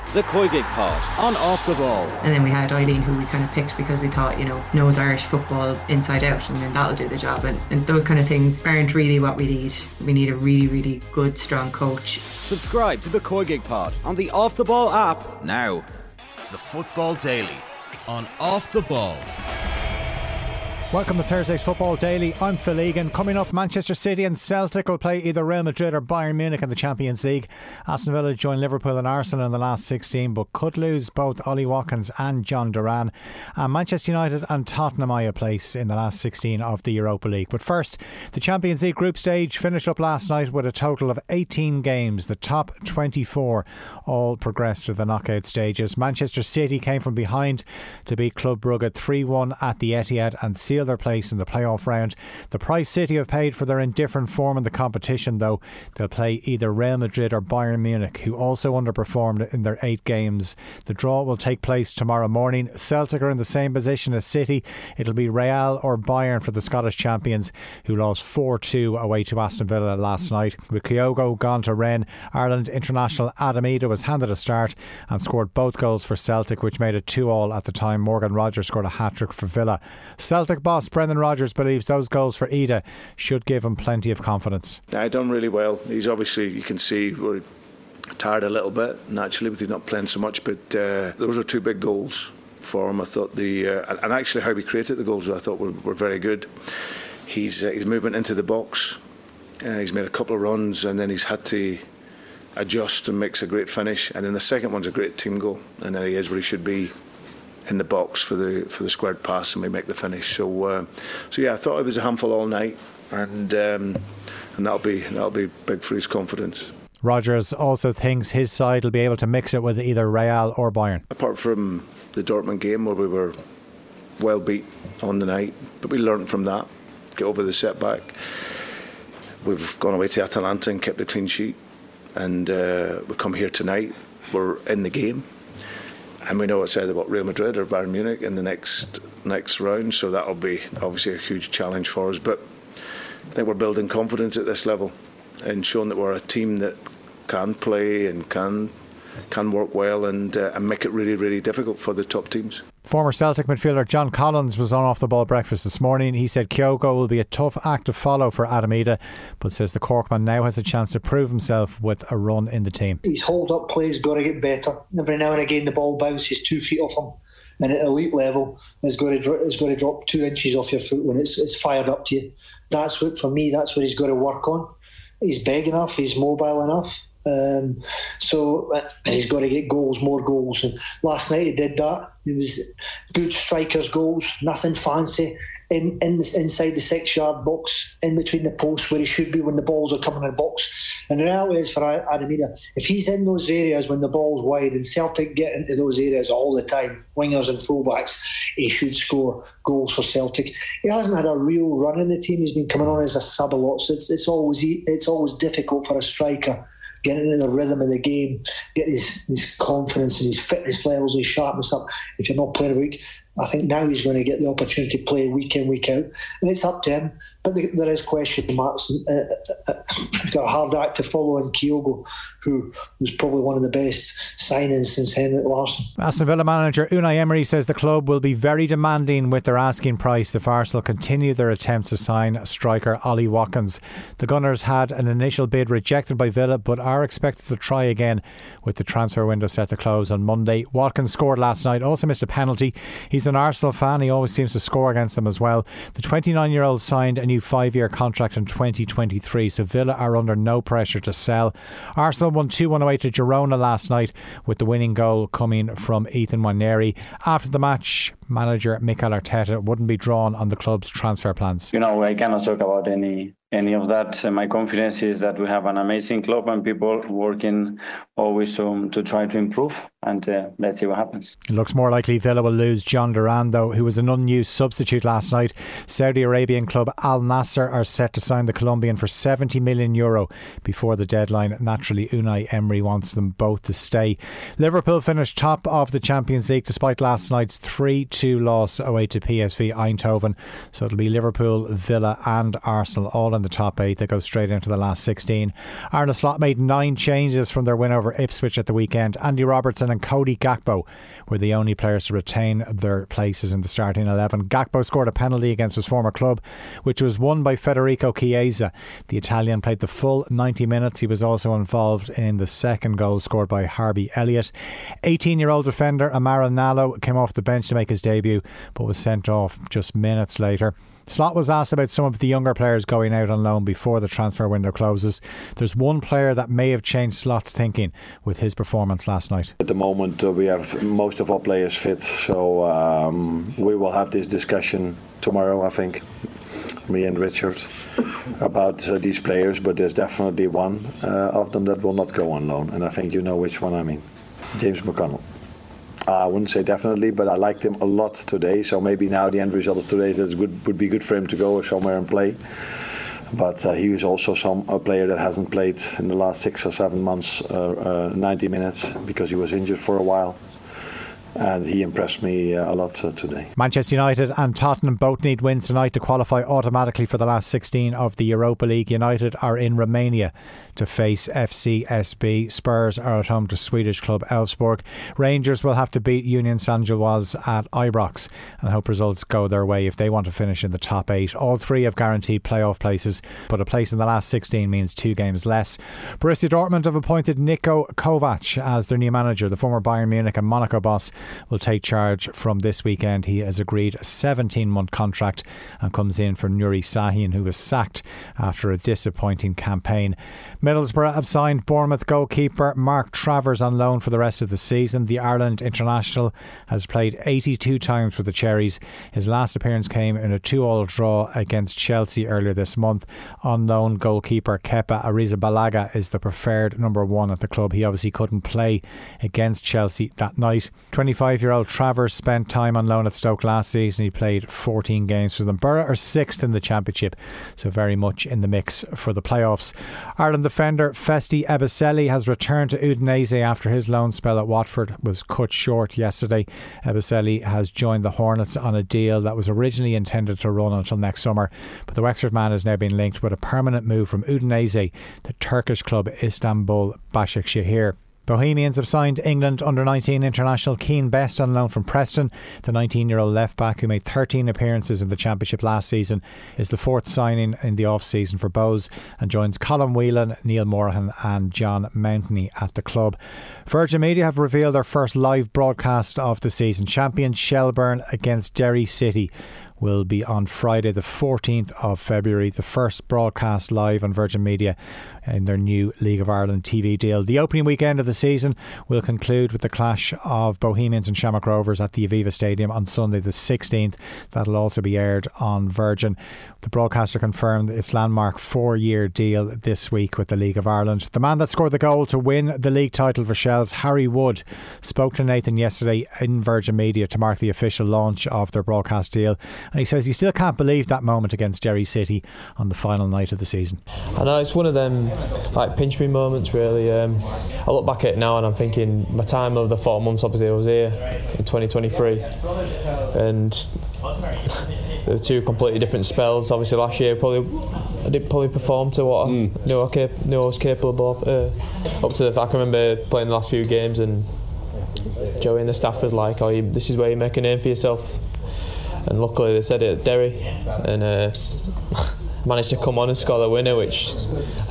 The Koigig Pod on Off the Ball. And then we had Eileen, who we kind of picked because we thought, knows Irish football inside out, and then that'll do the job. And those kind of things aren't really what we need. We need a really, really good, strong coach. Subscribe to the Koigig Pod on the Off the Ball app now. The Football Daily on Off the Ball. Welcome to Thursday's Football Daily. I'm Phil Egan. Coming up, Manchester City and Celtic will play either Real Madrid or Bayern Munich in the Champions League. Aston Villa joined Liverpool and Arsenal in the last 16, but could lose both Ollie Watkins and John Duran. And Manchester United and Tottenham eye a place in the last 16 of the Europa League. But first, the Champions League group stage finished up last night with a total of 18 games. The top 24 all progressed to the knockout stages. Manchester City came from behind to beat Club Brugge 3-1 at the Etihad and seal their place in the playoff round. The price City have paid for their indifferent form in the competition, though. They'll play either Real Madrid or Bayern Munich, who also underperformed in their 8 games. The draw will take place tomorrow morning. Celtic are in the same position as City. It'll be Real or Bayern for the Scottish champions, who lost 4-2 away to Aston Villa last night. With Kyogo gone to Rennes, Ireland international Adam Ida was handed a start and scored both goals for Celtic, which made it 2-2 at the time. Morgan Rogers scored a hat-trick for Villa. Celtic boss Brendan Rodgers believes those goals for Ida should give him plenty of confidence. He's done really well. He's obviously, you can see, we're tired a little bit naturally because he's not playing so much, but those are 2 big goals for him. I thought and actually how we created the goals I thought were very good. His movement into the box, he's made a couple of runs and then he's had to adjust and makes a great finish, and then the second one's a great team goal, and then he is where he should be in the box for the squared pass, and we make the finish. So yeah, I thought it was a handful all night, and that'll be big for his confidence. Rodgers also thinks his side will be able to mix it with either Real or Bayern. Apart from the Dortmund game where we were well beat on the night, but we learned from that, get over the setback. We've gone away to Atalanta and kept a clean sheet, and we come here tonight, we're in the game. And we know it's either Real Madrid or Bayern Munich in the next round, so that'll be obviously a huge challenge for us. But I think we're building confidence at this level and showing that we're a team that can play and can work well and make it really, really difficult for the top teams. Former Celtic midfielder John Collins was on Off the Ball breakfast this morning. He said Kyogo will be a tough act to follow for Adam Ida, but says the Corkman now has a chance to prove himself with a run in the team. His hold-up play's got to get better. Every now and again the ball bounces 2 feet off him, and at elite level it's got to drop 2 inches off your foot when it's fired up to you. That's what, for me, that's what he's got to work on. He's big enough, he's mobile enough. So he's got to get goals, more goals, and last night he did that. It was good strikers' goals, nothing fancy, inside the 6-yard box, in between the posts where he should be when the balls are coming in the box. And the reality is for Adam Ida, if he's in those areas when the ball's wide, and Celtic get into those areas all the time, wingers and fullbacks, he should score goals for Celtic. He hasn't had a real run in the team. He's been coming on as a sub a lot, so it's always difficult for a striker getting into the rhythm of the game, getting his confidence and his fitness levels, his sharpness up. If you're not playing a week, I think now he's going to get the opportunity to play week in, week out, and it's up to him. But there is question marks. He's got a hard act to follow in Kyogo, who was probably one of the best signings since Henrik Larsson. Aston Villa manager Unai Emery says the club will be very demanding with their asking price if Arsenal continue their attempts to sign striker Ollie Watkins. The Gunners had an initial bid rejected by Villa, but are expected to try again with the transfer window set to close on Monday. Watkins scored last night, also missed a penalty. He's an Arsenal fan, he always seems to score against them as well. The 29-year-old signed a new 5-year contract in 2023, so Villa are under no pressure to sell. Arsenal won 2-1 away to Girona last night, with the winning goal coming from Ethan Nwaneri. After the match, manager Mikel Arteta wouldn't be drawn on the club's transfer plans. I cannot talk about any of that. My confidence is that we have an amazing club and people working always to try to improve, and let's see what happens. It looks more likely Villa will lose John Duran, though, who was an unused substitute last night. Saudi Arabian club Al Nassr are set to sign the Colombian for €70 million before the deadline. Naturally, Unai Emery wants them both to stay. Liverpool finished top of the Champions League despite last night's 3-2 loss away to PSV Eindhoven. So it'll be Liverpool, Villa and Arsenal all in the top 8. They go straight into the last 16. Arne Slot made 9 changes from their win over Ipswich at the weekend. Andy Robertson and and Cody Gakpo were the only players to retain their places in the starting 11. Gakpo scored a penalty against his former club, which was won by Federico Chiesa. The Italian played the full 90 minutes. He was also involved in the second goal scored by Harvey Elliott. 18-year-old defender Amara Nallo came off the bench to make his debut, but was sent off just minutes later. Slot was asked about some of the younger players going out on loan before the transfer window closes. There's one player that may have changed Slot's thinking with his performance last night. At the moment we have most of our players fit, so we will have this discussion tomorrow, I think, me and Richard, about these players, but there's definitely one of them that will not go on loan, and I think you know which one I mean. James McConnell. I wouldn't say definitely, but I liked him a lot today, so maybe now the end result of today would be good for him to go somewhere and play. But he was also a player that hasn't played in the last 6 or 7 months 90 minutes because he was injured for a while. And he impressed me a lot today. Manchester United and Tottenham both need wins tonight to qualify automatically for the last 16 of the Europa League. United are in Romania to face FCSB. Spurs are at home to Swedish club Elfsborg. Rangers will have to beat Union Saint-Gilloise at Ibrox and hope results go their way if they want to finish in the top 8. All three have guaranteed playoff places, but a place in the last 16 means 2 games less. Borussia Dortmund have appointed Niko Kovac as their new manager. The former Bayern Munich and Monaco boss will take charge from this weekend. He has agreed a 17-month contract and comes in for Nuri Sahin, who was sacked after a disappointing campaign. Middlesbrough have signed Bournemouth goalkeeper Mark Travers on loan for the rest of the season. The Ireland international has played 82 times for the Cherries. His last appearance came in a 2-2 draw against Chelsea earlier this month. On loan goalkeeper Kepa Arrizabalaga is the preferred number 1 at the club. He obviously couldn't play against Chelsea that night. 25-year-old Travers spent time on loan at Stoke last season. He played 14 games for them. Borough are 6th in the Championship, so very much in the mix for the playoffs. Ireland defender Festi Ebiseli has returned to Udinese after his loan spell at Watford was cut short yesterday. Ebiseli has joined the Hornets on a deal that was originally intended to run until next summer, but the Wexford man has now been linked with a permanent move from Udinese to Turkish club Istanbul Başakşehir. Bohemians have signed England under-19 international Keane Best on loan from Preston. The 19-year-old left-back, who made 13 appearances in the Championship last season, is the 4th signing in the off-season for Bows and joins Colin Whelan, Neil Morahan and John Mountney at the club. Virgin Media have revealed their first live broadcast of the season. Champions Shelbourne against Derry City will be on Friday the 14th of February, the first broadcast live on Virgin Media in their new League of Ireland TV deal. The opening weekend of the season will conclude with the clash of Bohemians and Shamrock Rovers at the Aviva Stadium on Sunday the 16th. That'll also be aired on Virgin. The broadcaster confirmed its landmark 4-year deal this week with the League of Ireland. The man that scored the goal to win the league title for Shells, Harry Wood, spoke to Nathan yesterday in Virgin Media to mark the official launch of their broadcast deal, and he says he still can't believe that moment against Derry City on the final night of the season. I know it's one of them like pinch me moments really. I look back at it now and I'm thinking my time over the 4 months, obviously I was here in 2023 and there were 2 completely different spells. Obviously last year I didn't perform to what I knew I was capable of up to the fact I remember playing the last few games and Joey and the staff was like, oh, this is where you make a name for yourself. And luckily they said it at Derry and managed to come on and score the winner, which I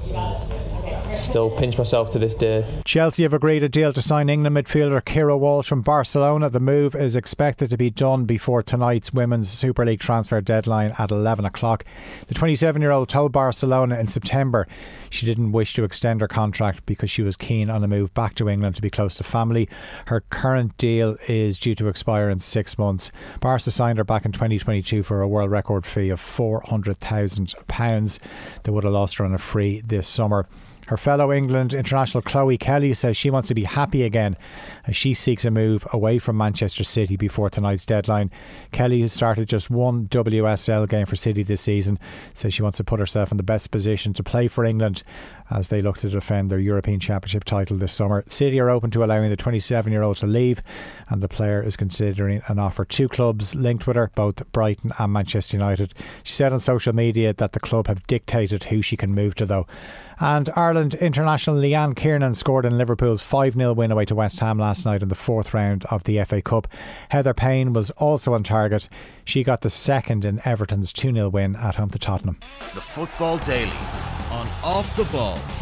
still pinch myself to this day. Chelsea have agreed a deal to sign England midfielder Kira Walsh from Barcelona. The move is expected to be done before tonight's Women's Super League transfer deadline at 11 o'clock. The 27-year-old told Barcelona in September she didn't wish to extend her contract because she was keen on a move back to England to be close to family. Her current deal is due to expire in 6 months. Barca signed her back in 2022 for a world record fee of £400,000. They would have lost her on a free this summer. Her fellow England international Chloe Kelly says she wants to be happy again as she seeks a move away from Manchester City before tonight's deadline. Kelly, who started just 1 WSL game for City this season, says she wants to put herself in the best position to play for England as they look to defend their European Championship title this summer. City are open to allowing the 27-year-old to leave, and the player is considering an offer. 2 clubs linked with her, both Brighton and Manchester United. She said on social media that the club have dictated who she can move to though. And Ireland international Leanne Kiernan scored in Liverpool's 5-0 win away to West Ham last night in the 4th round of the FA Cup. Heather Payne was also on target. She got the second in Everton's 2-0 win at home to Tottenham. The Football Daily on Off the Ball.